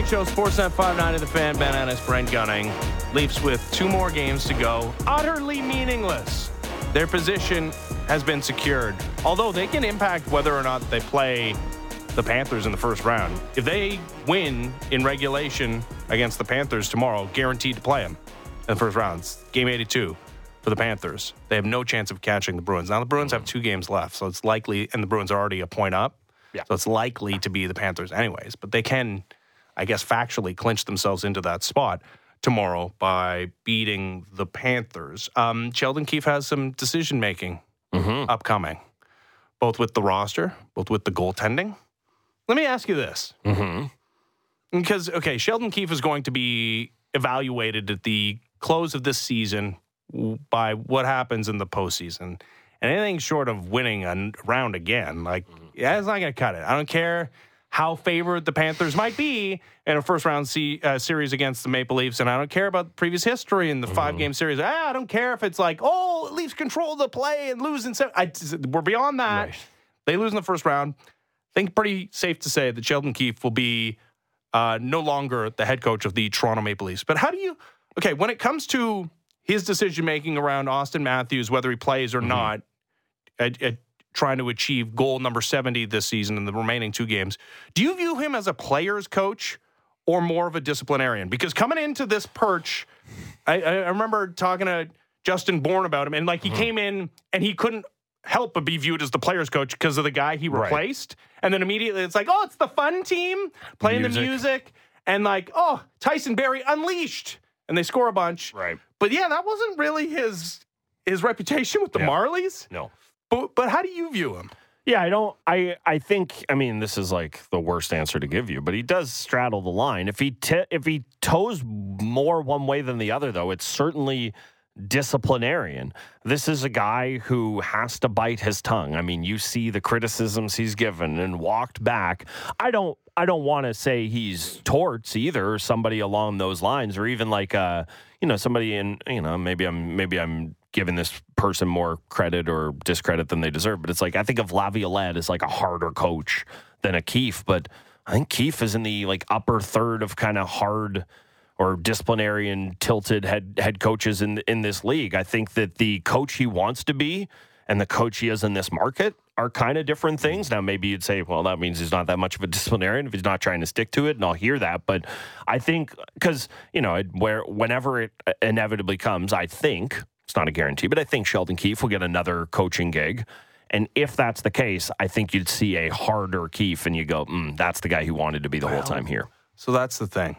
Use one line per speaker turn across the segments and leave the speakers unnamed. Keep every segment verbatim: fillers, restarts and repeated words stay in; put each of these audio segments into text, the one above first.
Late Show, Sportsnet five ninety, The Fan, Ben Ennis, Brent Gunning. Leafs with two more games to go. Utterly meaningless. Their position has been secured. Although they can impact whether or not they play the Panthers in the first round. If they win in regulation against the Panthers tomorrow, guaranteed to play them in the first round. It's game eighty-two for the Panthers. They have no chance of catching the Bruins. Now, the Bruins have two games left, so it's likely, and the Bruins are already a point up, yeah. so it's likely to be the Panthers anyways. But they can, I guess, factually clinch themselves into that spot tomorrow by beating the Panthers. Um, Sheldon Keefe has some decision-making mm-hmm. upcoming, both with the roster, both with the goaltending. Let me ask you this.
Mm-hmm.
Because, okay, Sheldon Keefe is going to be evaluated at the close of this season by what happens in the postseason. And anything short of winning a round again, like, mm-hmm. yeah, it's not going to cut it. I don't care how favored the Panthers might be in a first-round se- uh, series against the Maple Leafs, and I don't care about previous history in the mm-hmm. five-game series. Ah, I don't care if it's like, oh, Leafs control the play and lose in seven. I, we're beyond that. Right. They lose in the first round. I think pretty safe to say that Sheldon Keefe will be uh, no longer the head coach of the Toronto Maple Leafs. But how do you, okay, when it comes to his decision-making around Austin Matthews, whether he plays or mm-hmm. not, at, at trying to achieve goal number seventy this season in the remaining two games, do you view him as a player's coach or more of a disciplinarian? Because coming into this perch, I, I remember talking to Justin Bourne about him, and like he mm-hmm. came in and he couldn't help but be viewed as the player's coach because of the guy he replaced. Right. And then immediately it's like, oh, it's the fun team playing music. the music. And like, oh, Tyson Barrie unleashed. And they score a bunch.
Right.
But yeah, that wasn't really his his reputation with the yeah. Marlies.
No.
But but how do you view him?
Yeah, I don't, I, I think, I mean, this is like the worst answer to give you, but he does straddle the line. If he, t- if he toes more one way than the other, though, it's certainly disciplinarian. This is a guy who has to bite his tongue. I mean, you see the criticisms he's given and walked back. I don't, I don't want to say he's torts either, or somebody along those lines, or even like, uh, you know, somebody in, you know, maybe I'm, maybe I'm giving this person more credit or discredit than they deserve. But it's like, I think of Laviolette as like a harder coach than a Keefe, but I think Keefe is in the like upper third of kind of hard or disciplinarian tilted head head coaches in in this league. I think that the coach he wants to be and the coach he is in this market are kind of different things. Now, maybe you'd say, well, that means he's not that much of a disciplinarian if he's not trying to stick to it, and I'll hear that. But I think, because, you know, where whenever it inevitably comes, I think, it's not a guarantee, but I think Sheldon Keefe will get another coaching gig. And if that's the case, I think you'd see a harder Keefe, and you go, mm, that's the guy who wanted to be the well, whole time here.
So that's the thing.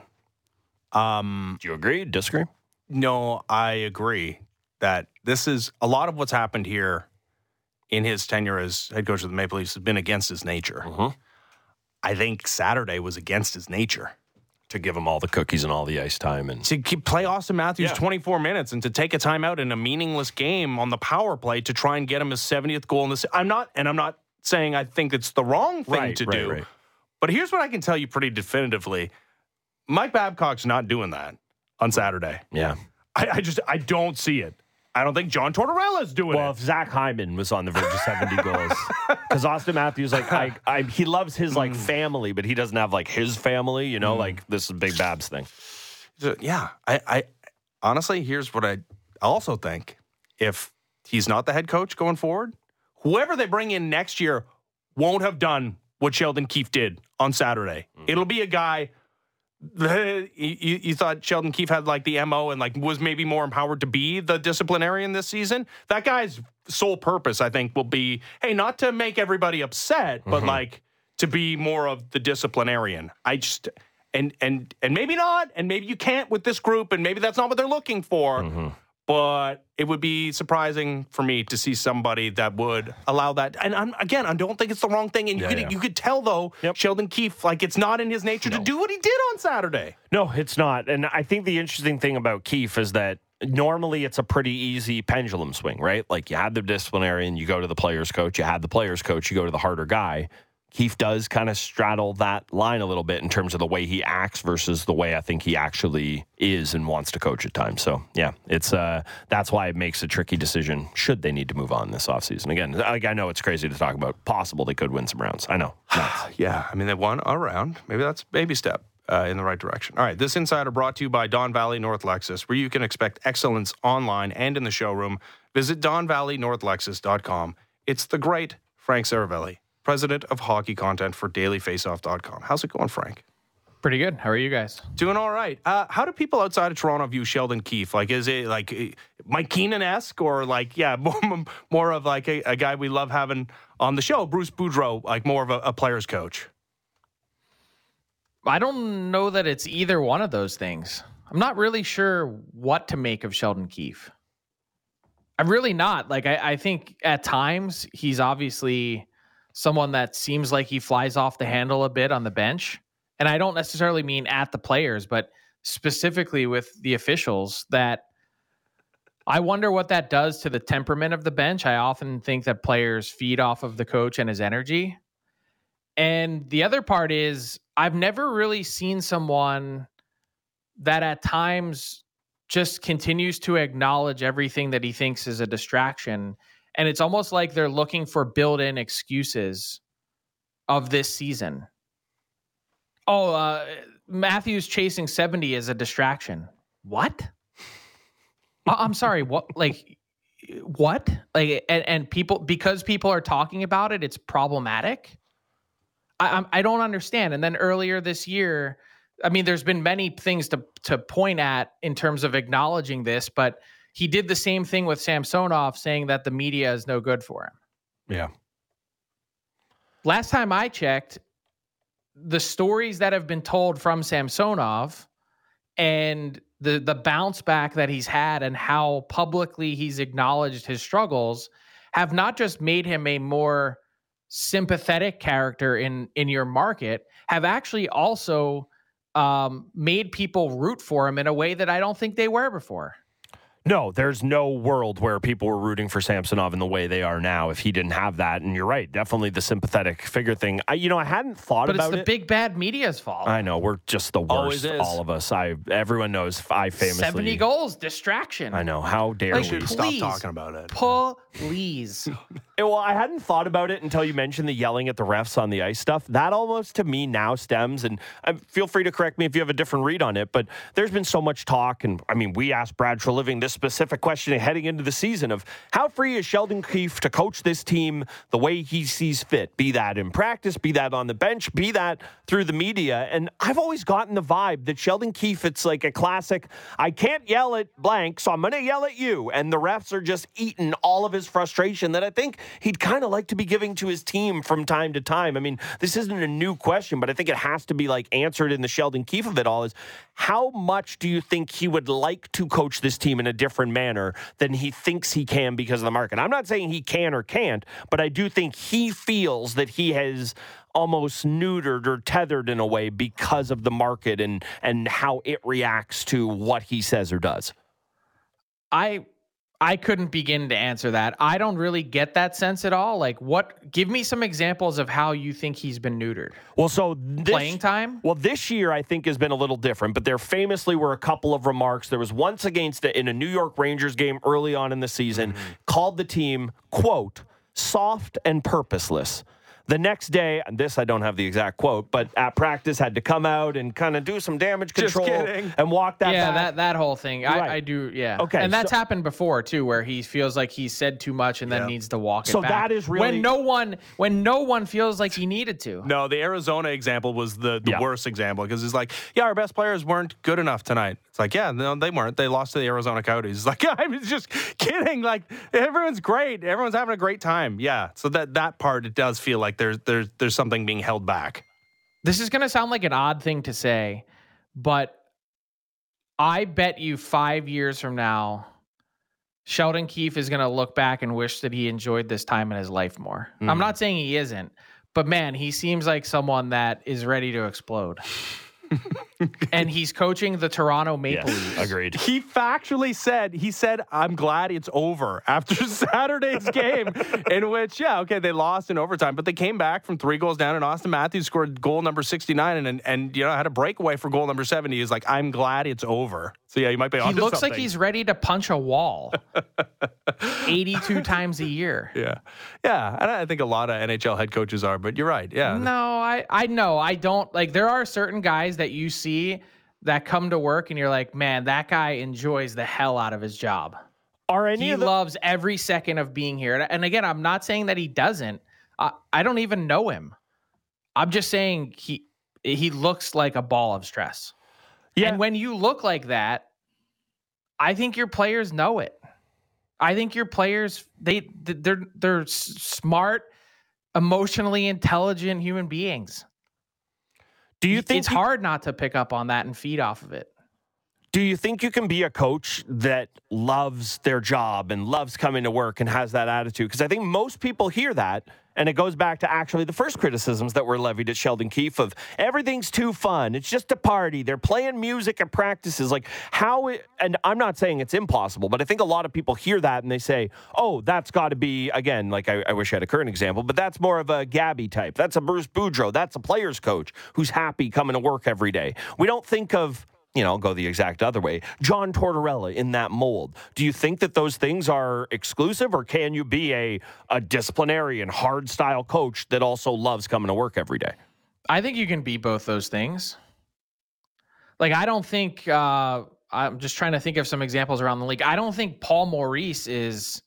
Um,
Do you agree? Disagree?
No, I agree that this is a lot of what's happened here in his tenure as head coach of the Maple Leafs has been against his nature.
Mm-hmm.
I think Saturday was against his nature.
To give him all the cookies and all the ice time. And
to keep, play Austin Matthews
yeah.
twenty-four minutes and to take a timeout in a meaningless game on the power play to try and get him his seventieth goal in this. I'm not, and I'm not saying I think it's the wrong thing
right,
to
right,
do.
Right.
But here's what I can tell you pretty definitively. Mike Babcock's not doing that on Saturday.
Yeah.
I, I just, I don't see it. I don't think John Tortorella's doing
well,
it.
Well, if Zach Hyman was on the verge of seventy goals, because Austin Matthews, like, I, I, he loves his, like, family, but he doesn't have, like, his family, you know, mm. like, this is Big Bab's thing.
So, yeah. I, I honestly, here's what I also think. If he's not the head coach going forward, whoever they bring in next year won't have done what Sheldon Keefe did on Saturday. Mm. It'll be a guy... You, you thought Sheldon Keefe had like the M O and like was maybe more empowered to be the disciplinarian this season. That guy's sole purpose, I think, will be, hey, not to make everybody upset, but mm-hmm. like to be more of the disciplinarian. I just and and and maybe not, and maybe you can't with this group, and maybe that's not what they're looking for.
Mm-hmm.
But it would be surprising for me to see somebody that would allow that. And I'm, again, I don't think it's the wrong thing. And you, yeah, could, yeah. you could tell, though, yep. Sheldon Keefe, like, it's not in his nature no. to do what he did on Saturday.
No, it's not. And I think the interesting thing about Keefe is that normally it's a pretty easy pendulum swing, right? Like, you had the disciplinarian, you go to the player's coach. You had the player's coach, you go to the harder guy. Keefe does kind of straddle that line a little bit in terms of the way he acts versus the way I think he actually is and wants to coach at times. So, yeah, it's uh, that's why it makes a tricky decision should they need to move on this offseason. Again, like, I know it's crazy to talk about. Possible they could win some rounds. I know.
Yeah, I mean, they won a round. Maybe that's a baby step. uh, in the right direction. All right, this Insider brought to you by Don Valley North Lexus, where you can expect excellence online and in the showroom. Visit don valley north lexus dot com. It's the great Frank Saravelli, president of hockey content for daily faceoff dot com. How's it going, Frank?
Pretty good. How are you guys?
Doing all right. Uh, how do people outside of Toronto view Sheldon Keefe? Like, is it like Mike Keenan-esque, or like, yeah, more, more of like a, a guy we love having on the show, Bruce Boudreau, like more of a, a player's coach?
I don't know that it's either one of those things. I'm not really sure what to make of Sheldon Keefe. I'm really not. Like, I, I think at times he's obviously someone that seems like he flies off the handle a bit on the bench. And I don't necessarily mean at the players, but specifically with the officials, that I wonder what that does to the temperament of the bench. I often think that players feed off of the coach and his energy. And the other part is I've never really seen someone that at times just continues to acknowledge everything that he thinks is a distraction. And it's almost like they're looking for built-in excuses of this season. Oh, uh, Matthews chasing seventy is a distraction. What? I'm sorry. What? Like, what? Like, and, and people, because people are talking about it, it's problematic. I, I don't understand. And then earlier this year, I mean, there's been many things to to point at in terms of acknowledging this, but he did the same thing with Samsonov, saying that the media is no good for him.
Yeah.
Last time I checked, the stories that have been told from Samsonov and the the bounce back that he's had and how publicly he's acknowledged his struggles have not just made him a more sympathetic character in in your market, have actually also um, made people root for him in a way that I don't think they were before.
No, there's no world where people were rooting for Samsonov in the way they are now if he didn't have that. And you're right, definitely the sympathetic figure thing. I, you know, I hadn't thought
but
about it.
But it's the big bad media's fault.
I know, we're just the worst, all of us. I everyone knows I famously
seventy goals, distraction.
I know, how dare
like,
we?
please,
stop talking about it.
Please.
Well, I hadn't thought about it until you mentioned the yelling at the refs on the ice stuff. That almost to me now stems, and uh, feel free to correct me if you have a different read on it, but there's been so much talk, and I mean, we asked Brad Treliving this specific question heading into the season of how free is Sheldon Keefe to coach this team the way he sees fit, be that in practice, be that on the bench, be that through the media. And I've always gotten the vibe that Sheldon Keefe, it's like a classic, I can't yell at blank, so I'm going to yell at you. And the refs are just eating all of his frustration that I think he'd kind of like to be giving to his team from time to time. I mean, this isn't a new question, but I think it has to be like answered in the Sheldon Keefe of it all is how much do you think he would like to coach this team in a different manner than he thinks he can because of the market? I'm not saying he can or can't, but I do think he feels that he has almost neutered or tethered in a way because of the market and, and how it reacts to what he says or does.
I I couldn't begin to answer that. I don't really get that sense at all. Like, what? Give me some examples of how you think he's been neutered.
Well, so this,
playing time.
Well, this year I think has been a little different, but there famously were a couple of remarks. There was once against a, in a New York Rangers game early on in the season, mm-hmm. called the team quote soft and purposeless. The next day, and this I don't have the exact quote, but at practice had to come out and kind of do some damage control and walk that
yeah,
back.
that that whole thing. I,
right.
I do, yeah.
Okay,
and that's
so,
happened before too, where he feels like he said too much and then yeah. needs to walk it
so
back.
So that is really
when no one when no one feels like he needed to.
No, the Arizona example was the, the
yeah.
worst example because it's like, yeah, our best players weren't good enough tonight. It's like, yeah, no, they weren't. They lost to the Arizona Coyotes. It's like, yeah, I was just kidding. Like, everyone's great. Everyone's having a great time. Yeah. So that that part, it does feel like there's there's there's something being held back.
This is going to sound like an odd thing to say, but I bet you five years from now, Sheldon Keefe is going to look back and wish that he enjoyed this time in his life more. Mm. I'm not saying he isn't, but man, he seems like someone that is ready to explode. And he's coaching the Toronto Maple
yes,
Leafs.
Agreed.
He factually said, he said, I'm glad it's over after Saturday's game in which, yeah, okay, they lost in overtime, but they came back from three goals down and Austin Matthews scored goal number sixty-nine and, and, and you know, had a breakaway for goal number seventy. He's like, I'm glad it's over. So yeah, you might be
He
onto
looks
something.
like he's ready to punch a wall eighty-two times a year.
Yeah. Yeah. And I think a lot of N H L head coaches are, but you're right. Yeah.
No, I, I know. I don't like there are certain guys that you see that come to work and you're like, man, that guy enjoys the hell out of his job.
Are any
He
of the,
loves every second of being here. And again, I'm not saying that he doesn't. I, I don't even know him. I'm just saying he he looks like a ball of stress.
Yeah.
And when you look like that, I think your players know it. I think your players they they're they're smart, emotionally intelligent human beings.
do you think
It's
you-
hard not to pick up on that and feed off of it?
Do you think you can be a coach that loves their job and loves coming to work and has that attitude? Because I think most people hear that, and it goes back to actually the first criticisms that were levied at Sheldon Keefe of everything's too fun. It's just a party. They're playing music at practices. Like how it, and I'm not saying it's impossible, but I think a lot of people hear that and they say, oh, that's got to be, again, like I, I wish I had a current example, but that's more of a Gabby type. That's a Bruce Boudreau. That's a player's coach who's happy coming to work every day. We don't think of, you know, go the exact other way, John Tortorella in that mold. Do you think that those things are exclusive, or can you be a, a disciplinarian, hard style coach that also loves coming to work every day?
I think you can be both those things. Like, I don't think, uh, I'm just trying to think of some examples around the league. I don't think Paul Maurice is,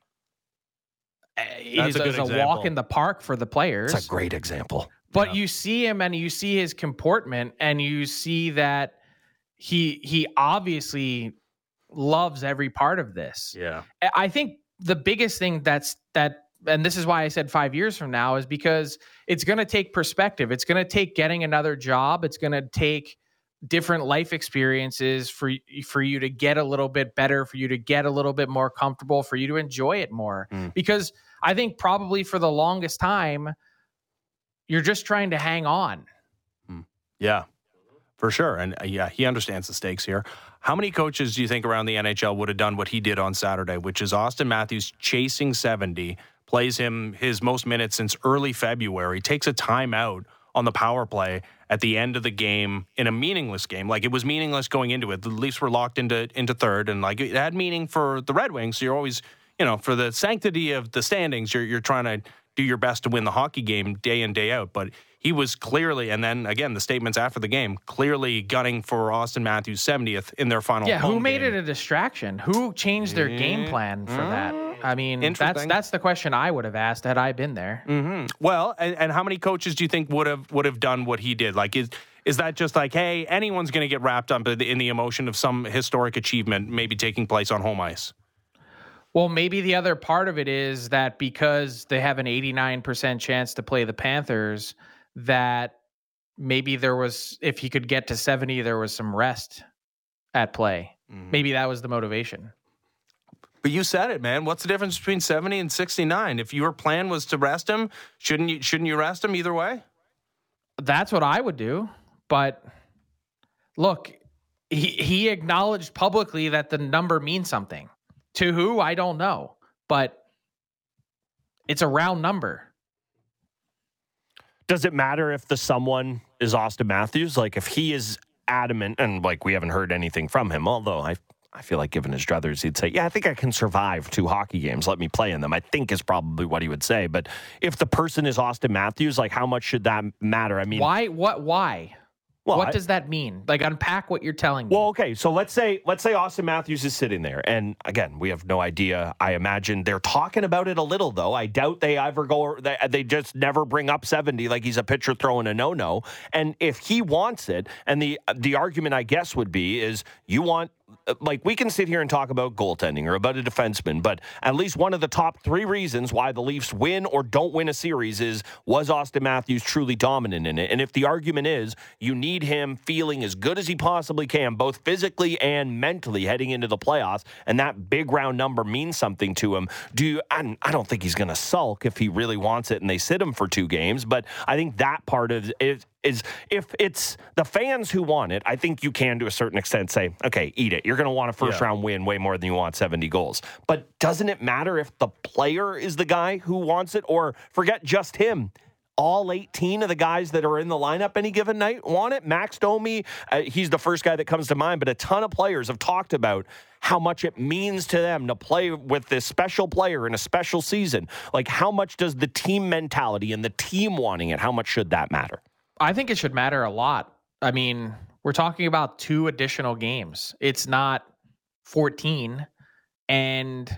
is,
a good
is a
example.
walk in the park for the players.
It's a great example.
But
Yeah.
you see him and you see his comportment and you see that he he obviously loves every part of this.
Yeah.
I think the biggest thing that's that, and this is why I said five years from now, is because it's going to take perspective. It's going to take getting another job. It's going to take different life experiences for for you to get a little bit better, for you to get a little bit more comfortable, for you to enjoy it more.
Mm.
Because I think probably for the longest time, you're just trying to hang on.
Yeah, for sure. And uh, yeah, he understands the stakes here. How many coaches do you think around the N H L would have done what he did on Saturday, which is Austin Matthews chasing seventy, plays him his most minutes since early February, takes a timeout on the power play at the end of the game in a meaningless game. Like, it was meaningless going into it. The Leafs were locked into into third, and like it had meaning for the Red Wings. So you're always, you know, for the sanctity of the standings, you're you're trying to do your best to win the hockey game day in, day out. But he was clearly, and then again, the statements after the game, clearly gunning for Austin Matthews' seventieth in their final
Yeah, who
home
made
game.
it a distraction? Who changed their game plan for that? I mean, that's
Interesting.
that's the question I would have asked had I been there.
Mm-hmm. Well, and, and how many coaches do you think would have would have done what he did? Like, is is that just like, hey, anyone's going to get wrapped up in the, in the emotion of some historic achievement maybe taking place on home ice?
Well, maybe the other part of it is that because they have an eighty-nine percent chance to play the Panthers, that maybe there was, if he could get to seventy, there was some rest at play.
Mm-hmm.
Maybe that was the motivation.
But you said it, man. What's the difference between seventy and sixty-nine? If your plan was to rest him, shouldn't you shouldn't you rest him either way?
That's what I would do. But look, he, he acknowledged publicly that the number means something. To who, I don't know. But it's a round number.
Does it matter if the someone is Austin Matthews? Like, if he is adamant, and like we haven't heard anything from him, although I I feel like given his druthers, he'd say, yeah, I think I can survive two hockey games. Let me play in them. I think is probably what he would say. But if the person is Austin Matthews, like, how much should that matter? I mean,
Why? What? Why?
well,
what
I-
does that mean? Like, unpack what you're telling me.
Well, okay, so let's say let's say Austin Matthews is sitting there, and again, we have no idea. I imagine they're talking about it a little, though. I doubt they ever go. They, they just never bring up seventy like he's a pitcher throwing a no-no. And if he wants it, and the the argument I guess would be is you want. Like, we can sit here and talk about goaltending or about a defenseman, but at least one of the top three reasons why the Leafs win or don't win a series is, was Austin Matthews truly dominant in it? And if the argument is you need him feeling as good as he possibly can, both physically and mentally heading into the playoffs, and that big round number means something to him, do you, I, I don't think he's going to sulk if he really wants it and they sit him for two games, but I think that part of it is if it's the fans who want it, I think you can, to a certain extent, say, okay, eat it. You're going to want a first-round
Yeah.
win way more than you want seventy goals. But doesn't it matter if the player is the guy who wants it? Or forget just him. all eighteen of the guys that are in the lineup any given night want it. Max Domi, uh, he's the first guy that comes to mind, but a ton of players have talked about how much it means to them to play with this special player in a special season. Like, how much does the team mentality and the team wanting it, how much should that matter?
I think it should matter a lot. I mean, we're talking about two additional games. It's not fourteen. And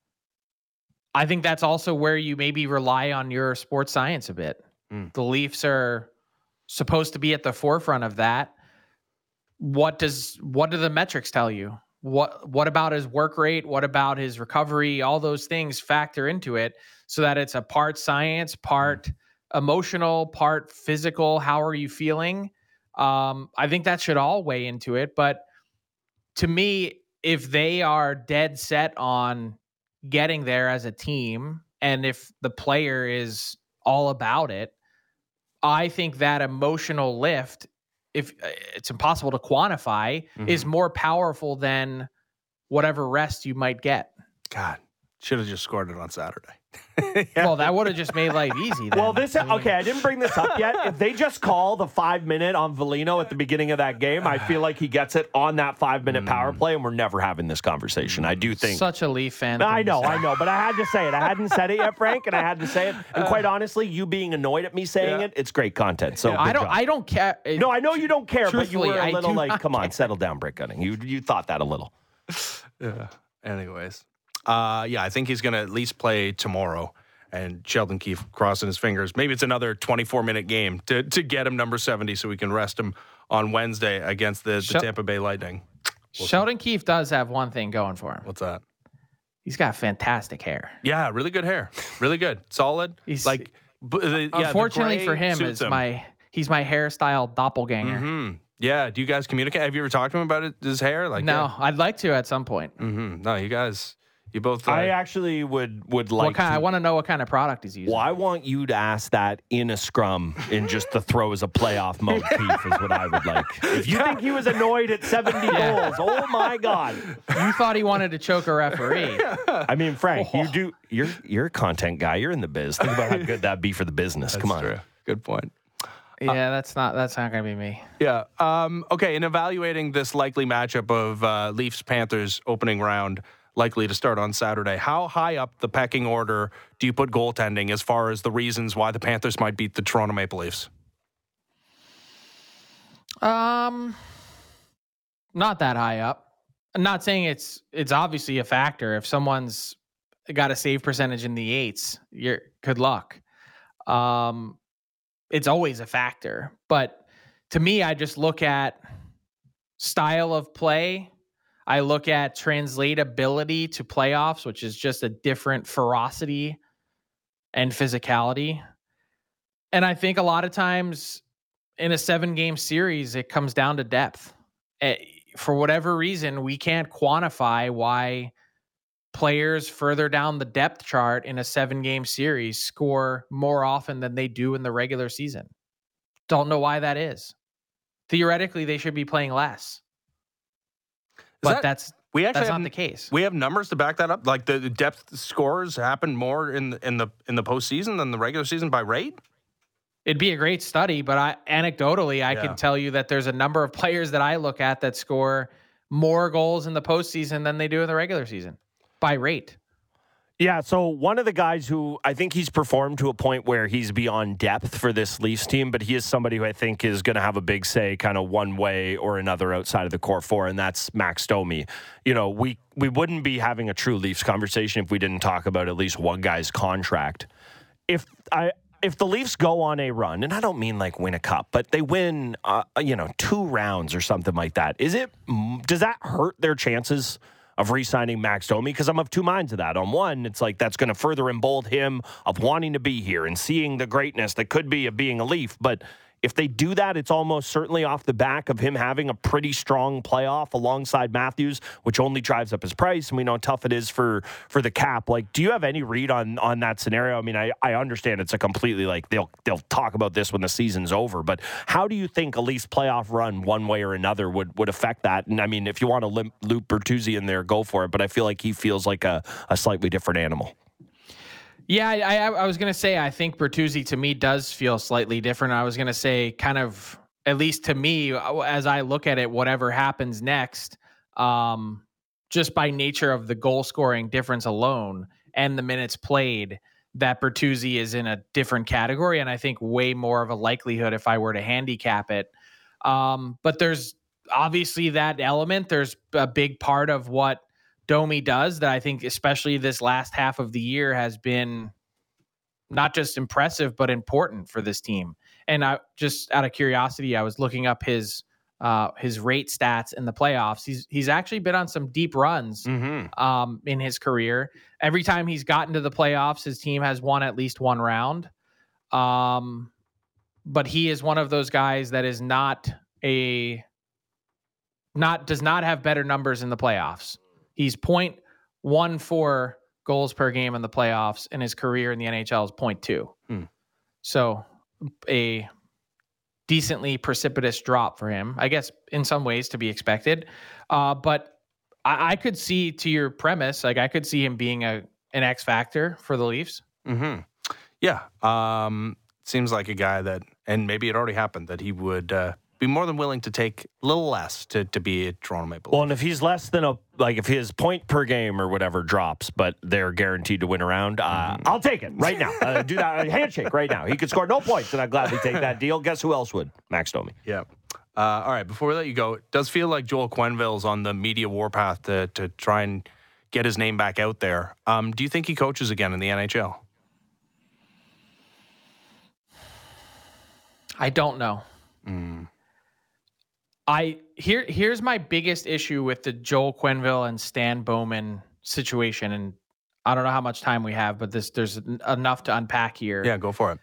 I think that's also where you maybe rely on your sports science a bit. Mm. The Leafs are supposed to be at the forefront of that. What does what do the metrics tell you? What what about his work rate? What about his recovery? All those things factor into it so that it's a part science, part emotional, part physical. How are you feeling? Um, I think that should all weigh into it. But to me, if they are dead set on getting there as a team, and if the player is all about it, I think that emotional lift, if it's impossible to quantify, mm-hmm. is more powerful than whatever rest you might get.
God, should have just scored it on Saturday.
Yeah. Well, that would have just made life easy. Then.
Well, this I mean, okay. I didn't bring this up yet. If they just call the five minute on Velino at the beginning of that game, I feel like he gets it on that five minute mm. power play, and we're never having this conversation. I do think
such a Leaf fan.
I know, I know, but I had to say it. I hadn't said it yet, Frank, and I had to say it. And quite honestly, you being annoyed at me saying yeah. it, it's great content. So
yeah, I don't,
job.
I don't care.
No, I know you don't care, but you were a little like, come
care.
on, settle down, Brick Gunning. You you thought that a little.
Yeah. Anyways, uh, yeah, I think he's going to at least play tomorrow. And Sheldon Keefe crossing his fingers. Maybe it's another twenty-four minute game to, to get him number seventy so we can rest him on Wednesday against the, the Shel- Tampa Bay Lightning.
We'll Sheldon see. Keefe does have one thing going for him.
What's that?
He's got fantastic hair.
Yeah, really good hair. Really good. Solid. He's like, b- the, yeah,
unfortunately for him, is him. my he's my hairstyle doppelganger.
Mm-hmm. Yeah. Do you guys communicate? Have you ever talked to him about it, his hair? Like,
no,
yeah.
I'd like to at some point.
Mm-hmm. No, you guys... You both. Uh,
I actually would would like.
What kind,
to,
I want to know what kind of product he's using.
Well, I want you to ask that in a scrum in just the throws of playoff mode. Keith is what I would like. If you think he was annoyed at seventy yeah. goals, oh my God!
You thought he wanted to choke a referee.
I mean, Frank, oh. you do. You're you're a content guy. You're in the biz. Think about how good that'd be for the business.
That's
Come on.
True. Good point.
Yeah, uh, that's not that's not going to be me.
Yeah. Um, okay. In evaluating this likely matchup of uh, Leafs Panthers opening round, likely to start on Saturday, how high up the pecking order do you put goaltending as far as the reasons why the Panthers might beat the Toronto Maple Leafs?
Um, not that high up. I'm not saying it's it's obviously a factor. If someone's got a save percentage in the eights, you're good luck. Um, it's always a factor. But to me, I just look at style of play. I look at translatability to playoffs, which is just a different ferocity and physicality. And I think a lot of times in a seven-game series, it comes down to depth. For whatever reason, we can't quantify why players further down the depth chart in a seven-game series score more often than they do in the regular season. Don't know why that is. Theoretically, they should be playing less. But that, that's we actually that's
have,
not the case.
We have numbers to back that up. Like the depth scores happen more in the, in the in the postseason than the regular season by rate.
It'd be a great study, but I, anecdotally, I yeah. can tell you that there's a number of players that I look at that score more goals in the postseason than they do in the regular season by rate.
Yeah, so one of the guys who I think he's performed to a point where he's beyond depth for this Leafs team, but he is somebody who I think is going to have a big say kind of one way or another outside of the core four, and that's Max Domi. You know, we, we wouldn't be having a true Leafs conversation if we didn't talk about at least one guy's contract. If I... If the Leafs go on a run, and I don't mean like win a cup, but they win, uh, you know, two rounds or something like that, is it, does that hurt their chances of re-signing Max Domi? Because I'm of two minds of that. On one, it's like that's going to further embolden him of wanting to be here and seeing the greatness that could be of being a Leaf. But if they do that, it's almost certainly off the back of him having a pretty strong playoff alongside Matthews, which only drives up his price. And we know how tough it is for, for the cap. Like, do you have any read on, on that scenario? I mean, I, I understand it's a completely like they'll they'll talk about this when the season's over, but how do you think a Leafs playoff run one way or another would, would affect that? And I mean, if you want to limp, loop Bertuzzi in there, go for it. But I feel like he feels like a, a slightly different animal.
Yeah, I, I, I was going to say, I think Bertuzzi to me does feel slightly different. I was going to say kind of, at least to me, as I look at it, whatever happens next, um, just by nature of the goal scoring difference alone and the minutes played, that Bertuzzi is in a different category. And I think way more of a likelihood if I were to handicap it. Um, but there's obviously that element. There's a big part of what Domi does that I think, especially this last half of the year, has been not just impressive, but important for this team. And I just out of curiosity, I was looking up his uh, his rate stats in the playoffs. He's he's actually been on some deep runs mm-hmm. um, in his career. Every time he's gotten to the playoffs, his team has won at least one round. Um, but he is one of those guys that is not a not does not have better numbers in the playoffs. He's point one four goals per game in the playoffs, and his career in the N H L is point two. Hmm. So a decently precipitous drop for him, I guess, in some ways to be expected. Uh, but I, I could see, to your premise, like I could see him being a an X factor for the Leafs.
Mm-hmm. Yeah. Um, seems like a guy that, and maybe it already happened, that he would uh, be more than willing to take a little less to, to be a Toronto Maple Leaf.
Well, and if he's less than a, like if his point per game or whatever drops, but they're guaranteed to win a round, uh, mm. I'll take it right now. Uh, do that, a handshake right now. He could score no points, and I'd gladly take that deal. Guess who else would? Max Domi.
Yeah. Uh, all right, before we let you go, it does feel like Joel Quenneville's on the media warpath to, to try and get his name back out there. Um, do you think he coaches again in the N H L?
I don't know. Mm. I here here's my biggest issue with the Joel Quenneville and Stan Bowman situation, and I don't know how much time we have, but this there's enough to unpack here.
Yeah, go for it.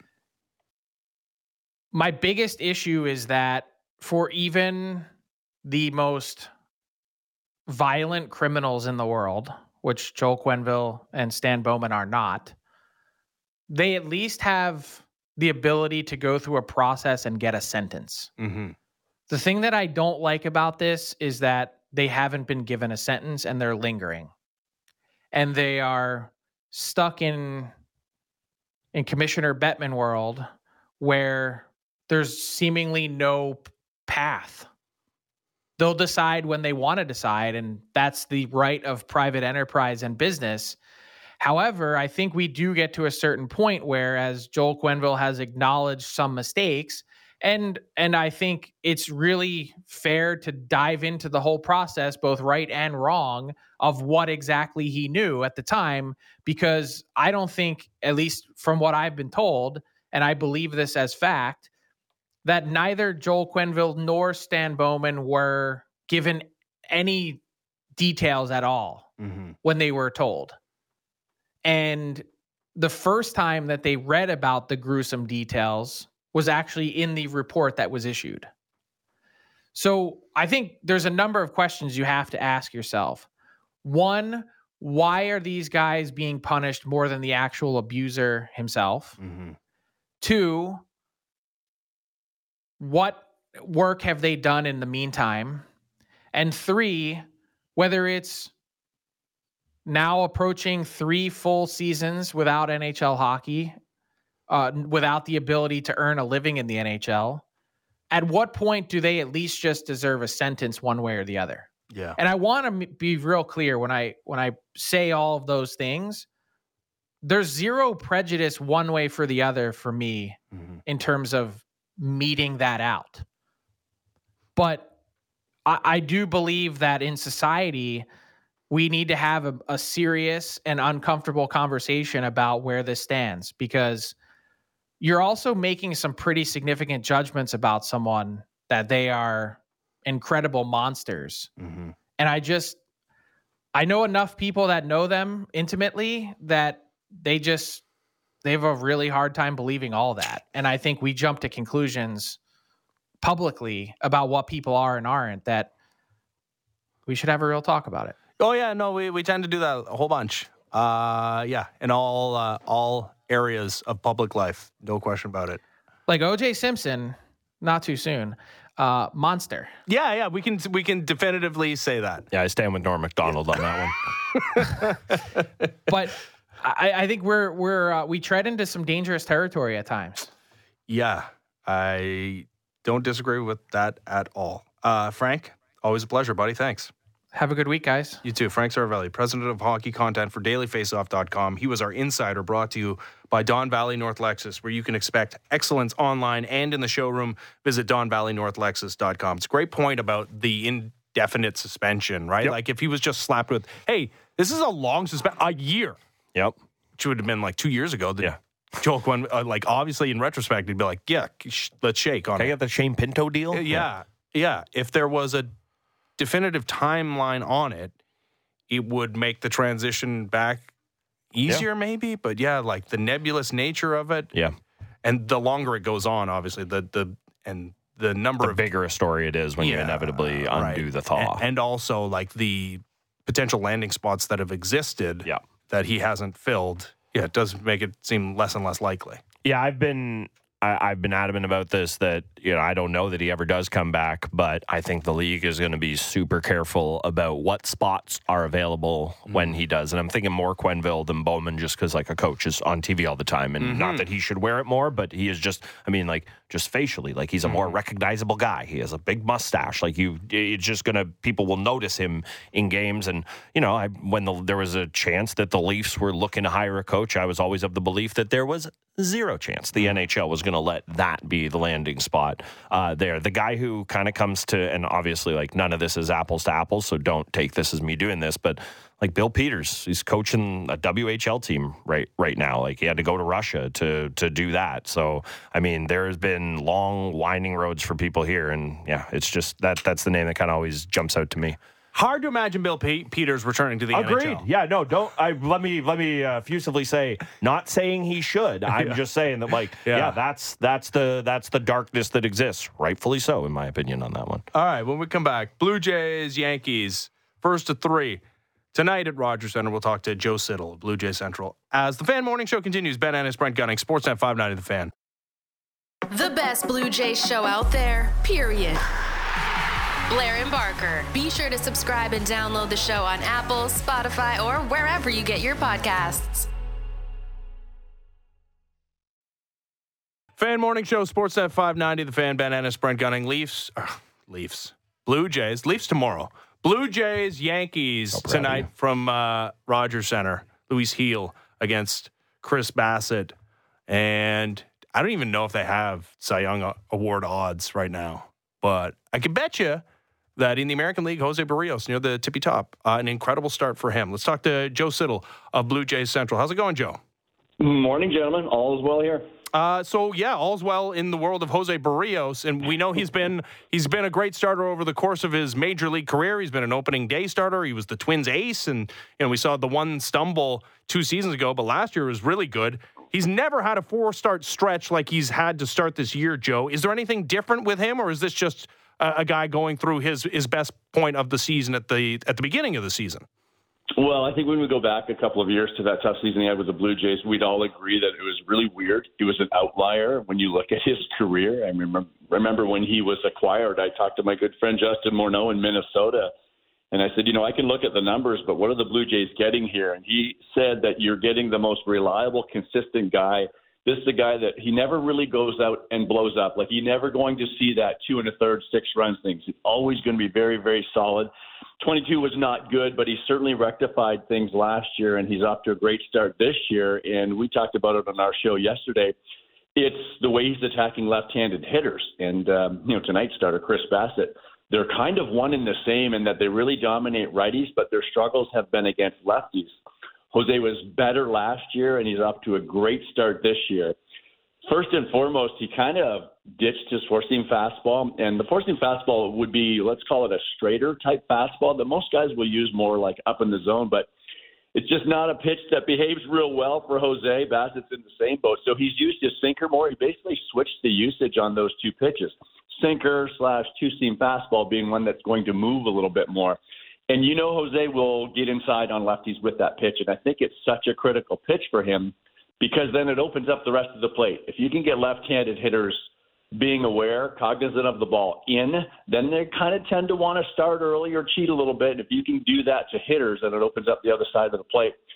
My biggest issue is that for even the most violent criminals in the world, which Joel Quenneville and Stan Bowman are not, they at least have the ability to go through a process and get a sentence. Mm-hmm. The thing that I don't like about this is that they haven't been given a sentence and they're lingering. And they are stuck in, in Commissioner Bettman world where there's seemingly no path. They'll decide when they want to decide, and that's the right of private enterprise and business. However, I think we do get to a certain point where, as Joel Quenneville has acknowledged some mistakes, and and I think it's really fair to dive into the whole process, both right and wrong, of what exactly he knew at the time, because I don't think, at least from what I've been told, and I believe this as fact, that neither Joel Quenneville nor Stan Bowman were given any details at all mm-hmm. when they were told. And the first time that they read about the gruesome details was actually in the report that was issued. So I think there's a number of questions you have to ask yourself. One, why are these guys being punished more than the actual abuser himself? Mm-hmm. Two, what work have they done in the meantime? And three, whether it's now approaching three full seasons without N H L hockey, uh, without the ability to earn a living in the N H L, at what point do they at least just deserve a sentence one way or the other?
Yeah.
And I want to be real clear when I when I say all of those things. There's zero prejudice one way for the other for me mm-hmm. in terms of meeting that out. But I, I do believe that in society, we need to have a, a serious and uncomfortable conversation about where this stands, because you're also making some pretty significant judgments about someone that they are incredible monsters. Mm-hmm. And I just, I know enough people that know them intimately that they just, they have a really hard time believing all that. And I think we jump to conclusions publicly about what people are and aren't, that we should have a real talk about it.
Oh yeah, no, we, we tend to do that a whole bunch. Uh, yeah, in all uh, all areas of public life, no question about it.
Like O J Simpson, not too soon. Uh, monster.
Yeah, yeah, we can we can definitively say that.
Yeah, I stand with Norm Macdonald on that one.
But I, I think we're we're uh, we tread into some dangerous territory at times.
Yeah, I don't disagree with that at all. Uh, Frank, always a pleasure, buddy. Thanks.
Have a good week, guys.
You too. Frank Saravelli, president of hockey content for daily faceoff dot com. He was our insider, brought to you by Don Valley North Lexus, where you can expect excellence online and in the showroom. Visit don valley north lexus dot com. It's a great point about the indefinite suspension, right?
Yep.
Like if he was just slapped with, hey, this is a long suspension, a year.
Yep.
Which would have been like two years ago. The
Yeah.
Joel Quinn, uh, like obviously in retrospect, he'd be like, yeah, sh- let's shake on
Can I
it.
get the Shane Pinto deal?
Uh, yeah, yeah. If there was a definitive timeline on it, it would make the transition back easier, yeah. maybe. But yeah, like the nebulous nature of it.
Yeah.
And the longer it goes on, obviously, the the and the number
the
of
bigger a story it is when yeah, you inevitably undo
right.
the thaw.
And, and also like the potential landing spots that have existed
yeah.
that he hasn't filled. Yeah, it does make it seem less and less likely.
Yeah, I've been I, I've been adamant about this, that, you know, I don't know that he ever does come back, but I think the league is going to be super careful about what spots are available mm-hmm. when he does. And I'm thinking more Quenneville than Bowman, just because, like, a coach is on T V all the time. And mm-hmm. not that he should wear it more, but he is just, I mean, like, just facially, like, he's a more mm-hmm. recognizable guy. He has a big mustache. Like, you, it's just going to, people will notice him in games. And, you know, I, when the, there was a chance that the Leafs were looking to hire a coach, I was always of the belief that there was zero chance the N H L was going to let that be the landing spot uh, there. The guy who kind of comes to, and obviously, like, none of this is apples to apples, so don't take this as me doing this, but like Bill Peters, he's coaching a W H L team right right now. Like, he had to go to Russia to to do that. So, I mean, there's been long, winding roads for people here, and yeah, it's just that that's the name that kind of always jumps out to me.
Hard to imagine Bill P- Peters returning to the
Agreed.
N H L.
Yeah, no, don't. I let me let me uh, effusively say, not saying he should. I'm
yeah.
just saying that, like, yeah. yeah, that's that's the that's the darkness that exists, rightfully so, in my opinion, on that one.
All right, when we come back, Blue Jays, Yankees, first to three. Tonight at Rogers Center, we'll talk to Joe Siddall of Blue Jay Central. As the Fan Morning Show continues, Ben Ennis, Brent Gunning, Sportsnet five ninety The Fan.
The best Blue Jays show out there, period. Blair and Barker. Be sure to subscribe and download the show on Apple, Spotify, or wherever you get your podcasts.
Fan Morning Show, Sportsnet five ninety The Fan, Ben Ennis, Brent Gunning. Leafs, uh, Leafs, Blue Jays, Leafs tomorrow. Blue Jays, Yankees
so
tonight from uh, Rogers Center. Luis Heel against Chris Bassett. And I don't even know if they have Cy Young Award odds right now. But I can bet you that in the American League, Jose Barrios near the tippy top. Uh, an incredible start for him. Let's talk to Joe Siddall of Blue Jays Central. How's it going, Joe?
Morning, gentlemen. All is well here.
Uh, so yeah, all's well in the world of Jose Barrios, and we know he's been he's been a great starter over the course of his major league career. He's been an opening day starter. He was the Twins ace, and you know we saw the one stumble two seasons ago, but last year was really good. He's never had a four start stretch like he's had to start this year. Joe, is there anything different with him, or is this just a, a guy going through his his best point of the season at the at the beginning of the season?
Well, I think when we go back a couple of years to that tough season he had with the Blue Jays, we'd all agree that it was really weird. He was an outlier when you look at his career. I remember, remember when he was acquired, I talked to my good friend Justin Morneau in Minnesota, and I said, you know, I can look at the numbers, but what are the Blue Jays getting here? And he said that you're getting the most reliable, consistent guy. This is a guy that he never really goes out and blows up. Like, you're never going to see that two and a third, six runs things. He's always going to be very, very solid. twenty-two was not good, but he certainly rectified things last year, and he's off to a great start this year. And we talked about it on our show yesterday. It's the way he's attacking left-handed hitters. And, um, you know, tonight's starter, Chris Bassett, they're kind of one and the same in that they really dominate righties, but their struggles have been against lefties. Jose was better last year, and he's off to a great start this year. First and foremost, he kind of ditched his four-seam fastball, and the four-seam fastball would be, let's call it a straighter type fastball that most guys will use more like up in the zone, but it's just not a pitch that behaves real well for Jose. Bassett's in the same boat, so he's used his sinker more. He basically switched the usage on those two pitches, sinker slash two-seam fastball being one that's going to move a little bit more. And you know Jose will get inside on lefties with that pitch, and I think it's such a critical pitch for him because then it opens up the rest of the plate. If you can get left-handed hitters being aware, cognizant of the ball in, then they kind of tend to want to start early or cheat a little bit. And if you can do that to hitters, then it opens up the other side of the plate.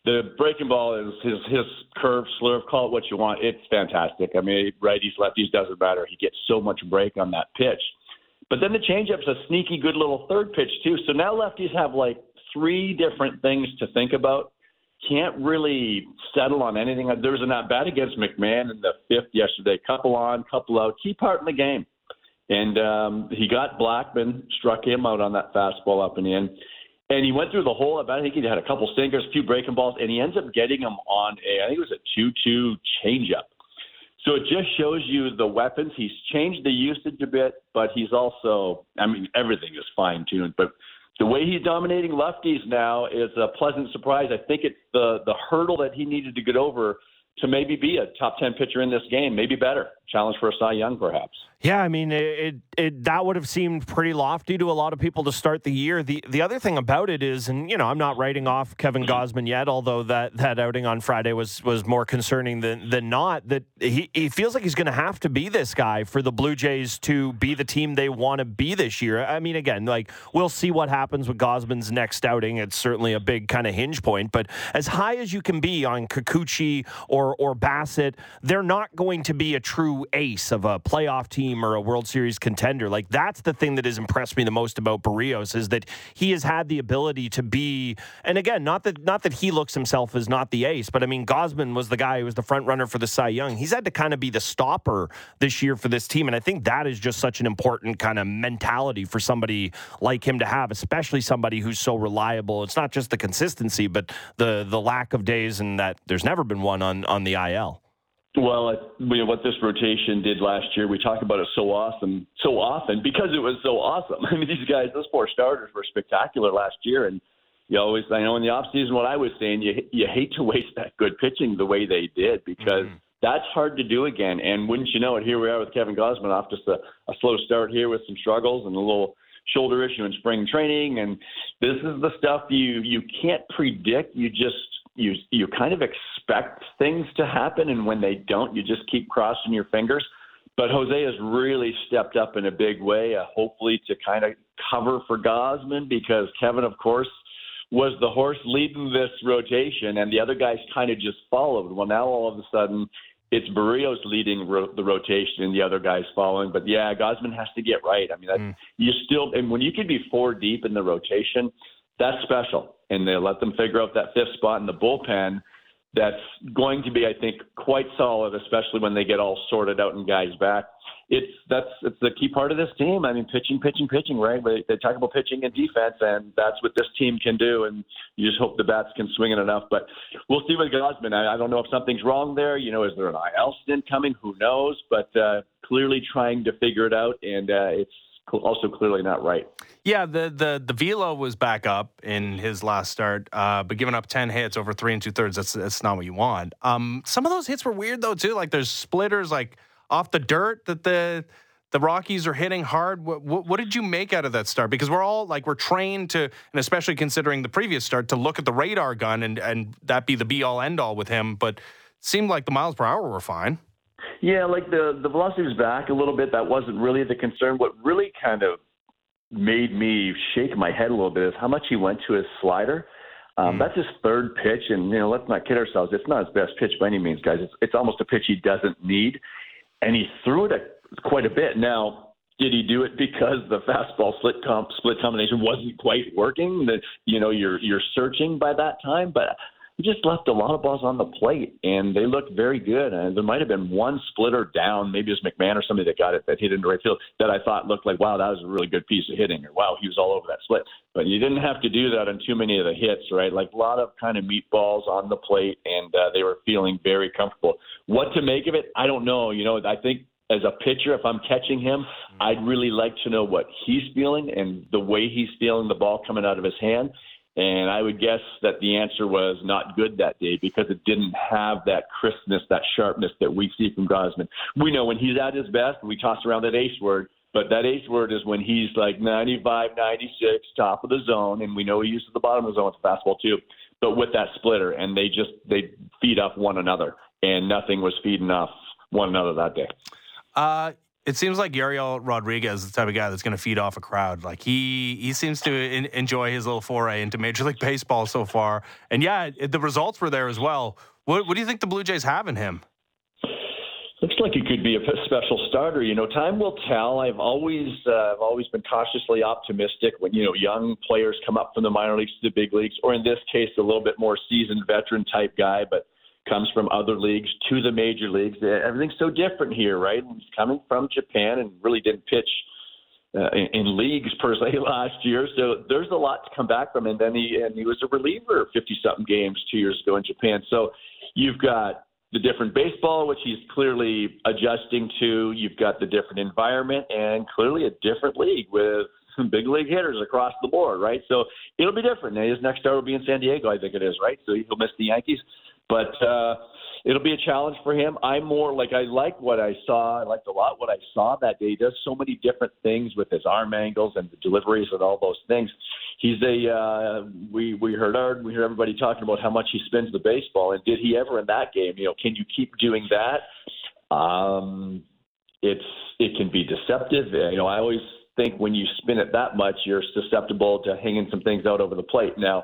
the breaking ball is his his curve, slurve, call it what you want. It's fantastic. I mean, righties, lefties, doesn't matter. He gets so much break on that pitch. But then the changeup's a sneaky good little third pitch too. So now lefties have like three different things to think about. Can't really settle on anything. There was an at bat against McMahon in the fifth yesterday. Couple on, couple out. Key part in the game. And um, he got Blackman, struck him out on that fastball up and in. And he went through the whole at bat. I think he had a couple sinkers, a few breaking balls, and he ends up getting him on a, I think it was a two two changeup. So it just shows you the weapons. He's changed the usage a bit, but he's also, I mean, everything is fine-tuned. But the way he's dominating lefties now is a pleasant surprise. I think it's the, the hurdle that he needed to get over to maybe be a top ten pitcher in this game, maybe better. Challenge for a Cy Young, perhaps.
Yeah, I mean, it, it that would have seemed pretty lofty to a lot of people to start the year. The the other thing about it is, and you know, I'm not writing off Kevin Gausman yet, although that, that outing on Friday was was more concerning than than not. That he, he feels like he's going to have to be this guy for the Blue Jays to be the team they want to be this year. I mean, again, like we'll see what happens with Gausman's next outing. It's certainly a big kind of hinge point, but as high as you can be on Kikuchi or or Bassett, they're not going to be a true ace of a playoff team or a World Series contender. Like that's the thing that has impressed me the most about Barrios is that he has had the ability to be, and again, not that not that he looks himself as not the ace, but I mean, Gausman was the guy who was the front runner for the Cy Young. He's had to kind of be the stopper this year for this team, and I think that is just such an important kind of mentality for somebody like him to have, especially somebody who's so reliable. It's not just the consistency, but the the lack of days, and that there's never been one on, on the I L.
Well, you know, what this rotation did last year, we talk about it so often, so often because it was so awesome. I mean, these guys, those four starters were spectacular last year, and you always, I know in the offseason what I was saying, you you hate to waste that good pitching the way they did because mm-hmm. that's hard to do again. And wouldn't you know it, here we are with Kevin Gausman off just a, a slow start here with some struggles and a little shoulder issue in spring training, and this is the stuff you you can't predict. You just You you kind of expect things to happen, and when they don't, you just keep crossing your fingers. But Jose has really stepped up in a big way, uh, hopefully to kind of cover for Gausman, because Kevin, of course, was the horse leading this rotation, and the other guys kind of just followed. Well, now all of a sudden, it's Barrios leading ro- the rotation, and the other guys following. But yeah, Gausman has to get right. I mean, that's, mm. you still, and when you can be four deep in the rotation, that's special. And they let them figure out that fifth spot in the bullpen. That's going to be, I think, quite solid, especially when they get all sorted out and guys back. It's that's it's the key part of this team. I mean, pitching, pitching, pitching, right? They, they talk about pitching and defense, and that's what this team can do. And you just hope the bats can swing it enough. But we'll see with Gausman. I, I don't know if something's wrong there. You know, is there an I L stint coming? Who knows? But uh, clearly trying to figure it out, and uh, it's also clearly not right.
Yeah, the the the velo was back up in his last start, uh, but giving up ten hits over three and two thirds, that's that's not what you want. Um, some of those hits were weird though too. Like there's splitters like off the dirt that the the Rockies are hitting hard. What, what, what did you make out of that start? Because we're all like we're trained to, and especially considering the previous start, to look at the radar gun and and that be the be all end all with him. But it seemed like the miles per hour were fine.
Yeah, like the, the velocity was back a little bit. That wasn't really the concern. What really kind of made me shake my head a little bit is how much he went to his slider. Um, mm. That's his third pitch, and you know, let's not kid ourselves. It's not his best pitch by any means, guys. It's, it's almost a pitch he doesn't need, and he threw it a, quite a bit. Now, did he do it because the fastball split comp, split combination wasn't quite working? That you know, you're you're searching by that time, but he just left a lot of balls on the plate, and they looked very good. And there might have been one splitter down, maybe it was McMahon or somebody that got it, that hit into right field, that I thought looked like, wow, that was a really good piece of hitting, or wow, he was all over that split. But you didn't have to do that on too many of the hits, right? Like a lot of kind of meatballs on the plate, and uh, they were feeling very comfortable. What to make of it, I don't know. You know, I think as a pitcher, if I'm catching him, I'd really like to know what he's feeling and the way he's feeling the ball coming out of his hand. And I would guess that the answer was not good that day because it didn't have that crispness, that sharpness that we see from Gausman. We know when he's at his best, we toss around that ace word, but that ace word is when he's like ninety-five, ninety-six, top of the zone, and we know he uses the bottom of the zone with the fastball too, but with that splitter, and they just they feed off one another, and nothing was feeding off one another that day.
Uh it seems like Yariel Rodriguez is the type of guy that's going to feed off a crowd. Like he he seems to in, enjoy his little foray into Major League Baseball so far. And yeah, it, the results were there as well. What, what do you think the Blue Jays have in him?
Looks like he could be a special starter. You know, time will tell. I've always, uh, I've always been cautiously optimistic when, you know, young players come up from the minor leagues to the big leagues, or in this case, a little bit more seasoned veteran type guy, but comes from other leagues to the major leagues. Everything's so different here, right? He's coming from Japan and really didn't pitch uh, in, in leagues per se last year. So there's a lot to come back from. And then he, and he was a reliever fifty something games two years ago in Japan. So you've got the different baseball, which he's clearly adjusting to. You've got the different environment and clearly a different league with some big league hitters across the board, right? So it'll be different. Now, his next start will be in San Diego, I think it is, right? So he'll miss the Yankees. But uh, it'll be a challenge for him. I'm more like I like what I saw. I liked a lot what I saw that day. He does so many different things with his arm angles and the deliveries and all those things. He's a uh, we we heard our, we heard everybody talking about how much he spins the baseball, and did he ever in that game? You know, can you keep doing that? Um, it's it can be deceptive. You know, I always think when you spin it that much, you're susceptible to hanging some things out over the plate. Now,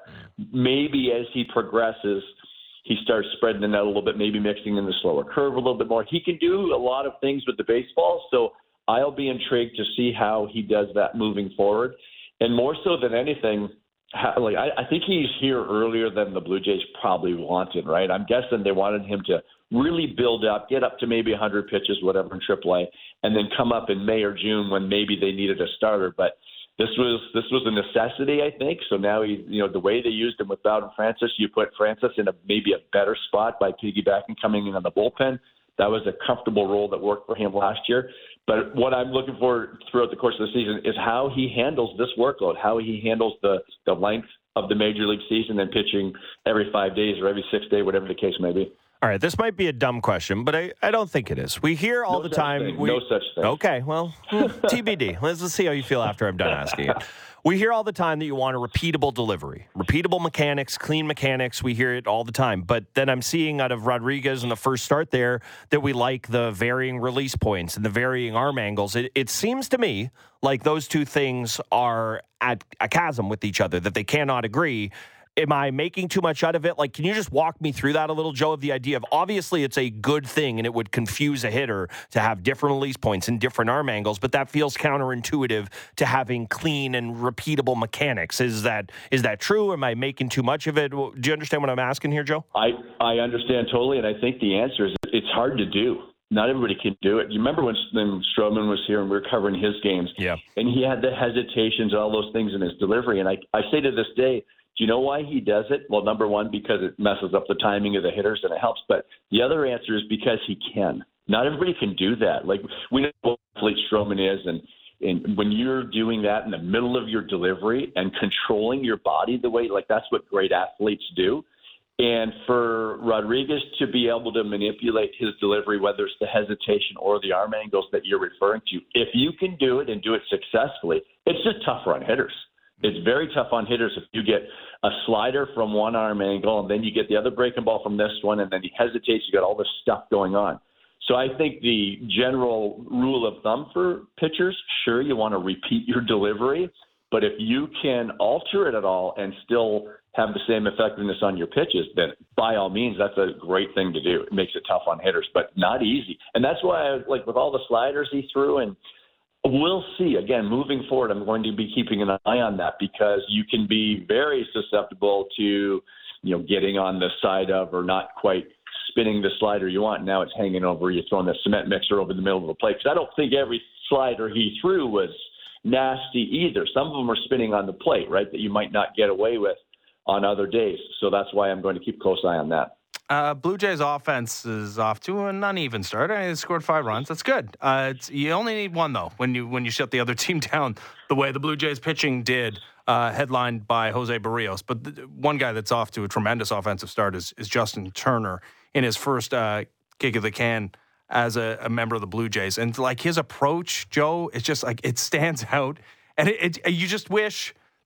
maybe as he progresses, he starts spreading it out a little bit, maybe mixing in the slower curve a little bit more. He can do a lot of things with the baseball, so I'll be intrigued to see how he does that moving forward. And more so than anything, how, like I, I think he's here earlier than the Blue Jays probably wanted, right? I'm guessing they wanted him to really build up, get up to maybe one hundred pitches, whatever, in triple A, and then come up in May or June when maybe they needed a starter. But This was this was a necessity, I think. So now, he, you know, the way they used him with Bowden Francis, you put Francis in a maybe a better spot by piggybacking, coming in on the bullpen. That was a comfortable role that worked for him last year. But what I'm looking for throughout the course of the season is how he handles this workload, how he handles the, the length of the major league season and pitching every five days or every six days, whatever the case may be.
All right, this might be a dumb question, but I, I don't think it is. We hear all
no
the time. We,
no such thing.
Okay, well, T B D. Let's, let's see how you feel after I'm done asking it. We hear all the time that you want a repeatable delivery, repeatable mechanics, clean mechanics. We hear it all the time. But then I'm seeing out of Rodriguez in the first start there that we like the varying release points and the varying arm angles. It, it seems to me like those two things are at a chasm with each other, that they cannot agree. Am I making too much out of it? Like, can you just walk me through that a little, Joe, of the idea of obviously it's a good thing and it would confuse a hitter to have different release points and different arm angles, but that feels counterintuitive to having clean and repeatable mechanics. Is that is that true? Am I making too much of it? Do you understand what I'm asking here, Joe?
I, I understand totally, and I think the answer is it's hard to do. Not everybody can do it. You remember when, when Stroman was here and we were covering his games,
yeah,
and he had the hesitations and all those things in his delivery, and I, I say to this day, do you know why he does it? Well, number one, because it messes up the timing of the hitters and it helps. But the other answer is because he can. Not everybody can do that. Like, we know what athlete Stroman is, and, and when you're doing that in the middle of your delivery and controlling your body the way, like that's what great athletes do. And for Rodriguez to be able to manipulate his delivery, whether it's the hesitation or the arm angles that you're referring to, if you can do it and do it successfully, it's just tougher on hitters. It's very tough on hitters if you get a slider from one arm angle and then you get the other breaking ball from this one and then he hesitates. You got all this stuff going on. So I think the general rule of thumb for pitchers, sure, you want to repeat your delivery, but if you can alter it at all and still have the same effectiveness on your pitches, then by all means, that's a great thing to do. It makes it tough on hitters, but not easy. And that's why, I, like with all the sliders he threw, and we'll see. Again, moving forward, I'm going to be keeping an eye on that because you can be very susceptible to, you know, getting on the side of or not quite spinning the slider you want. Now it's hanging over. You're throwing the cement mixer over the middle of the plate. Because I don't think every slider he threw was nasty either. Some of them are spinning on the plate, right, that you might not get away with on other days. So that's why I'm going to keep a close eye on that.
Uh, Blue Jays offense is off to an uneven start. I mean, they scored five runs. That's good. Uh, it's, you only need one though when you when you shut the other team down the way the Blue Jays pitching did, uh, headlined by Jose Barrios. But the, one guy that's off to a tremendous offensive start is, is Justin Turner in his first uh, kick of the can as a, a member of the Blue Jays. And like his approach, Joe, it's just like it stands out. And it, it, you just wish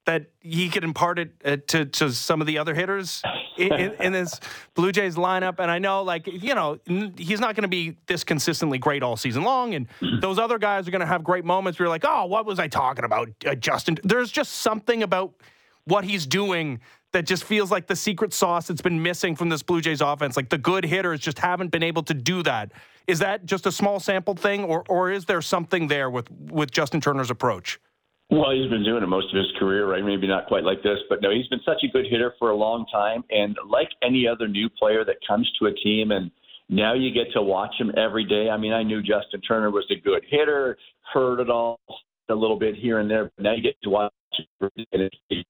that he could impart it uh, to, to some of the other hitters in, in, in this Blue Jays lineup? And I know, like, you know, he's not going to be this consistently great all season long. And those other guys are going to have great moments where you're like, oh, what was I talking about, uh, Justin? There's just something about what he's doing that just feels like the secret sauce that's been missing from this Blue Jays offense. Like, the good hitters just haven't been able to do that. Is that just a small sample thing, or or is there something there with, with Justin Turner's approach?
Well, he's been doing it most of his career, right? Maybe not quite like this, but no, he's been such a good hitter for a long time. And like any other new player that comes to a team, and now you get to watch him every day. I mean, I knew Justin Turner was a good hitter, heard it all a little bit here and there, but now you get to watch him.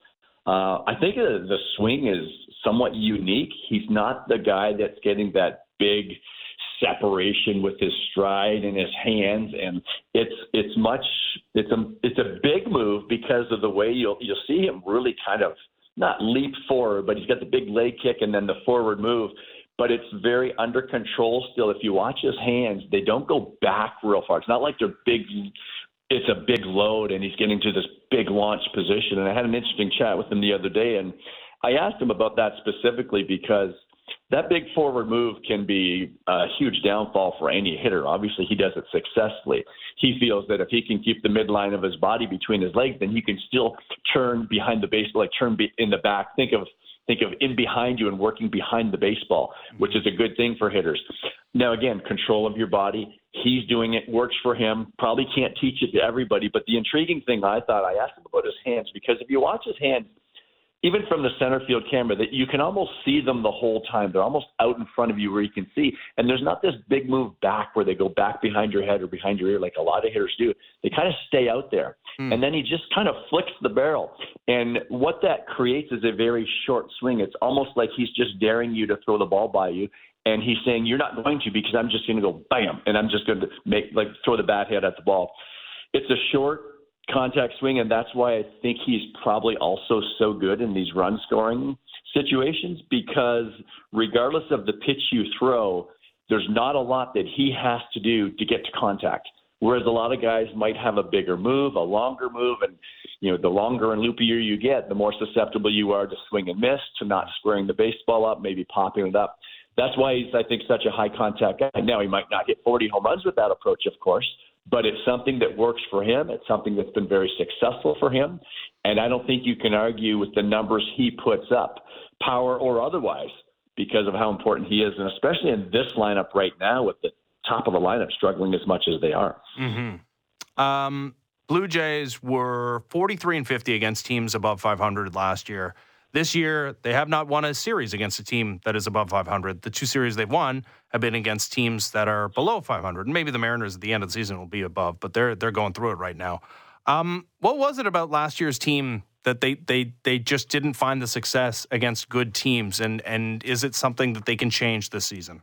Uh, I think uh, the swing is somewhat unique. He's not the guy that's getting that big separation with his stride and his hands, and it's it's much it's a it's a big move because of the way you'll you'll see him really kind of not leap forward, but he's got the big leg kick and then the forward move, but it's very under control still. If you watch his hands, they don't go back real far. It's not like they're big. It's a big load and he's getting to this big launch position. And I had an interesting chat with him the other day, and I asked him about that specifically because that big forward move can be a huge downfall for any hitter. Obviously, he does it successfully. He feels that if he can keep the midline of his body between his legs, then he can still turn behind the baseball, like turn be- in the back. Think of think of in behind you and working behind the baseball, which is a good thing for hitters. Now, again, control of your body. He's doing it, works for him. Probably can't teach it to everybody. But the intriguing thing I thought, I asked him about his hands, because if you watch his hands, even from the center field camera, that you can almost see them the whole time. They're almost out in front of you where you can see. And there's not this big move back where they go back behind your head or behind your ear like a lot of hitters do. They kind of stay out there. Mm. And then he just kind of flicks the barrel. And what that creates is a very short swing. It's almost like he's just daring you to throw the ball by you. And he's saying, you're not going to, because I'm just going to go bam. And I'm just going to make like throw the bat head at the ball. It's a short contact swing, and that's why I think he's probably also so good in these run scoring situations, because regardless of the pitch you throw, there's not a lot that he has to do to get to contact. Whereas a lot of guys might have a bigger move, a longer move, and you know, the longer and loopier you get, the more susceptible you are to swing and miss, to not squaring the baseball up, maybe popping it up. That's why he's, I think, such a high contact guy. Now, he might not hit forty home runs with that approach, of course, but it's something that works for him. It's something that's been very successful for him. And I don't think you can argue with the numbers he puts up, power or otherwise, because of how important he is, and especially in this lineup right now with the top of the lineup struggling as much as they are.
Mm-hmm. Um, Blue Jays were forty-three and fifty against teams above five hundred last year. This year, they have not won a series against a team that is above five hundred. The two series they've won have been against teams that are below five hundred. And maybe the Mariners at the end of the season will be above, but they're they're going through it right now. Um, what was it about last year's team that they they they just didn't find the success against good teams? And and is it something that they can change this season?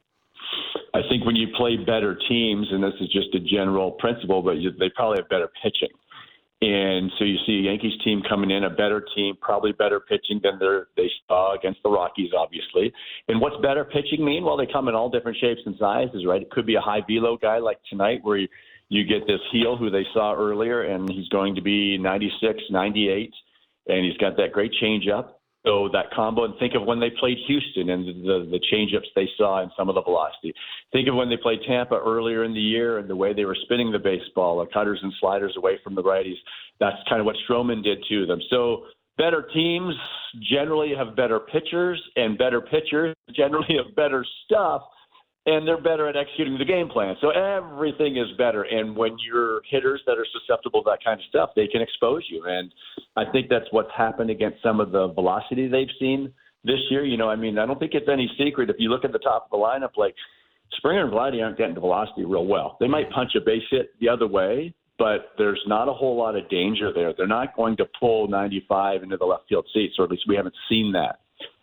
I think when you play better teams, and this is just a general principle, but you, they probably have better pitching. And so you see a Yankees team coming in, a better team, probably better pitching than they saw against the Rockies, obviously. And what's better pitching mean? Well, they come in all different shapes and sizes, right? It could be a high velo guy like tonight, where you, you get this heel who they saw earlier, and he's going to be ninety-six, ninety-eight, and he's got that great changeup. So that combo, and think of when they played Houston and the, the change-ups they saw and some of the velocity. Think of when they played Tampa earlier in the year and the way they were spinning the baseball, the cutters and sliders away from the righties. That's kind of what Stroman did to them. So better teams generally have better pitchers, and better pitchers generally have better stuff, and they're better at executing the game plan. So everything is better. And when you're hitters that are susceptible to that kind of stuff, they can expose you. And I think that's what's happened against some of the velocity they've seen this year. You know, I mean, I don't think it's any secret. If you look at the top of the lineup, like Springer and Vladdy aren't getting to velocity real well. They might punch a base hit the other way, but there's not a whole lot of danger there. They're not going to pull ninety-five into the left field seats, or at least we haven't seen that.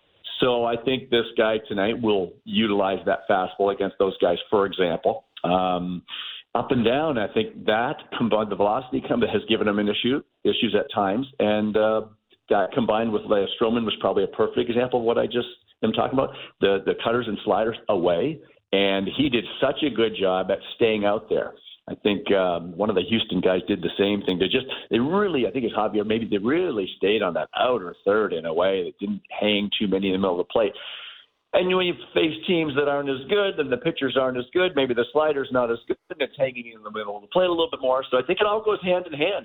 So I think this guy tonight will utilize that fastball against those guys, for example. Um, up and down, I think that combined, the velocity has given him an issue, issues at times. And uh, that combined with uh, Stroman was probably a perfect example of what I just am talking about, the, the cutters and sliders away. And he did such a good job at staying out there. I think um, one of the Houston guys did the same thing. They just, they really, I think it's Javier, maybe they really stayed on that outer third in a way that didn't hang too many in the middle of the plate. And when you face teams that aren't as good, then the pitchers aren't as good, maybe the slider's not as good, and it's hanging in the middle of the plate a little bit more. So I think it all goes hand in hand.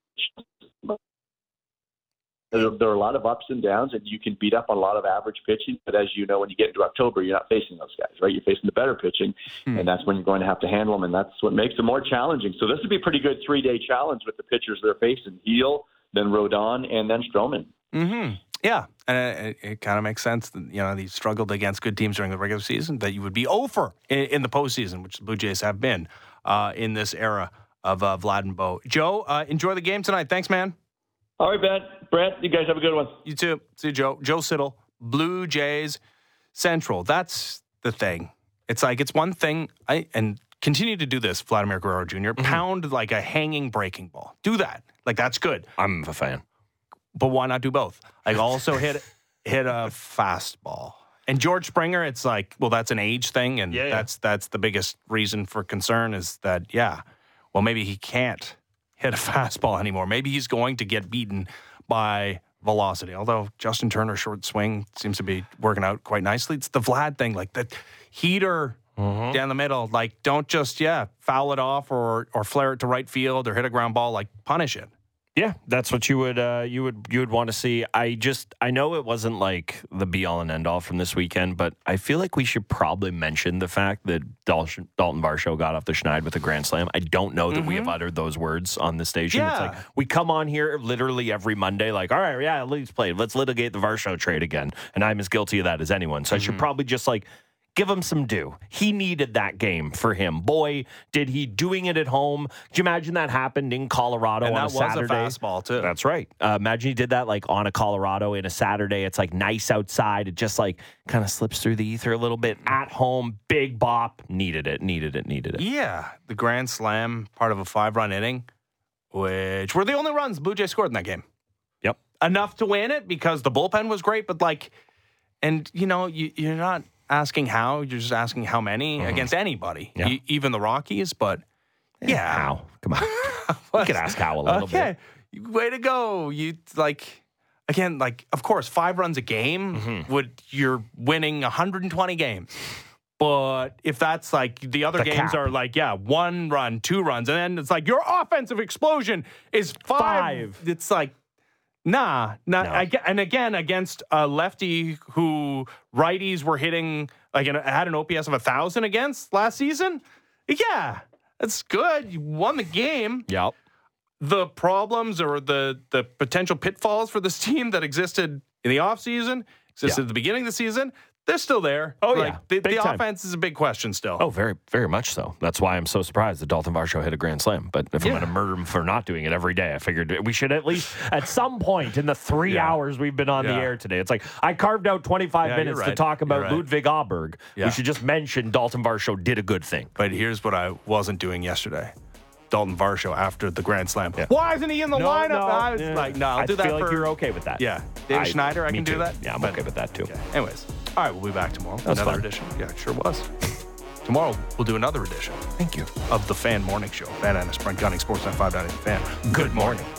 There, there are a lot of ups and downs, and you can beat up on a lot of average pitching. But as you know, when you get into October, you're not facing those guys, right? You're facing the better pitching, hmm. and that's when you're going to have to handle them, and that's what makes it more challenging. So this would be a pretty good three-day challenge with the pitchers they're facing: Heel, then Rodon, and then Stroman.
Mm-hmm. Yeah, and it, it kind of makes sense that, you know, they struggled against good teams during the regular season, that you would be oh for in, in the postseason, which the Blue Jays have been uh, in this era of uh, Vlad and Bo. Joe, uh, enjoy the game tonight. Thanks, man.
All right, Ben. Brent, you guys have a good one.
You too. See you, Joe. Joe Siddall, Blue Jays Central. That's the thing. It's like, it's one thing, I and continue to do this, Vladimir Guerrero Junior Mm-hmm. Pound like a hanging breaking ball. Do that. Like, that's good.
I'm a fan.
But why not do both? Like, also hit hit a fastball. And George Springer, it's like, well, that's an age thing, and
yeah,
that's yeah. that's the biggest reason for concern is that, yeah, well, maybe he can't hit a fastball anymore. Maybe he's going to get beaten by velocity. Although Justin Turner's short swing seems to be working out quite nicely. It's the Vlad thing, like the heater mm-hmm. down the middle. Like, don't just, yeah, foul it off or or flare it to right field or hit a ground ball. Like, punish it.
Yeah, that's what you would uh, you would you would want to see. I just I know it wasn't like the be all and end all from this weekend, but I feel like we should probably mention the fact that Dalton, Dalton Varsho got off the schneid with a grand slam. I don't know that mm-hmm. we have uttered those words on the station.
Yeah.
It's like we come on here literally every Monday, like, all right, yeah, let's play. Let's litigate the Varsho trade again, and I'm as guilty of that as anyone. So mm-hmm. I should probably just like. Give him some due. He needed that game for him. Boy, did he doing it at home. Could you imagine that happened in Colorado
and
on
that
a Saturday?
was a fastball, too.
That's right. Uh, imagine he did that like on a Colorado in a Saturday. It's like nice outside. It just like kind of slips through the ether a little bit. At home, big bop. Needed it, needed it, needed it.
Yeah. The grand slam, part of a five-run inning, which were the only runs Blue Jays scored in that game.
Yep.
Enough to win it because the bullpen was great, but like, and you know, you, you're not asking how, you're just asking how many mm-hmm. against anybody, yeah. e- even the Rockies. But yeah,
how? Come on, you can ask how a little
okay.
bit.
Way to go! You like again, like of course, five runs a game
mm-hmm.
would you're winning one hundred twenty games. But if that's like the other
the
games
cap.
are like yeah, one run, two runs, and then it's like your offensive explosion is five.
five.
It's like. Nah, nah
no.
I, and again, against a lefty who righties were hitting, like, an, had an O P S of one thousand against last season, yeah, that's good. You won the game.
Yep.
The problems or the, the potential pitfalls for this team that existed in the offseason, existed
yeah.
at the beginning of the season, they're still there.
Oh,
like,
yeah.
The,
Big
the
time.
offense is a big question still.
Oh, very, very much so. That's why I'm so surprised that Dalton Varsho hit a grand slam. But if
yeah.
I'm going to murder him for not doing it every day, I figured we should at least, at some point in the three
yeah.
hours we've been on
yeah.
the air today, it's like I carved out twenty-five
yeah,
minutes
right.
to talk about
right.
Ludwig Aberg.
Yeah.
We should just mention Dalton Varsho did a good thing.
But here's what I wasn't doing yesterday. Dalton Varsho after the grand slam.
Yeah.
Why isn't he in the
no,
lineup?
No,
I was
yeah.
like, no, I'll
I
do that
feel
for...
like you're okay with that.
Yeah. David
I,
Schneider, I can
too.
do that.
Yeah, I'm
but,
okay with that too.
Okay. Anyways, all right, we'll be back tomorrow.
That's
another
fun.
edition. Yeah, it sure was. Tomorrow, we'll do another edition.
Thank you.
Of the Fan Morning Show. Van Annis, Brent Gunning, Sportsnet five ninety The Fan. Good morning.